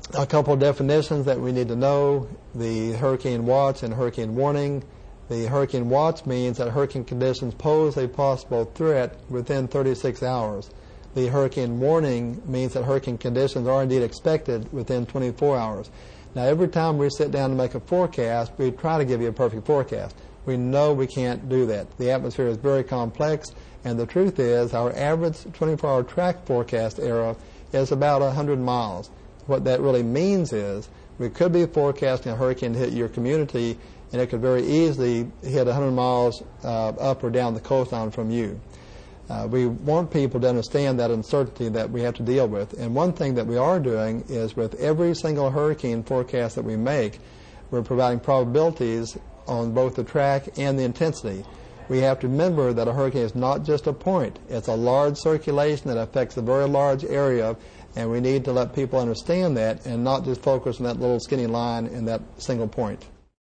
A couple of definitions that we need to know: the hurricane watch and hurricane warning. The hurricane watch means that hurricane conditions pose a possible threat within 36 hours. The hurricane warning means that hurricane conditions are indeed expected within 24 hours. Now, every time we sit down to make a forecast, we try to give you a perfect forecast. We know we can't do that. The atmosphere is very complex, and the truth is our average 24-hour track forecast area is about 100 miles. What that really means is we could be forecasting a hurricane to hit your community, and it could very easily hit 100 miles up or down the coastline from you. We want people to understand that uncertainty that we have to deal with. And one thing that we are doing is with every single hurricane forecast that we make, we're providing probabilities on both the track and the intensity. We have to remember that a hurricane is not just a point. It's a large circulation that affects a very large area, and we need to let people understand that and not just focus on that little skinny line in that single point.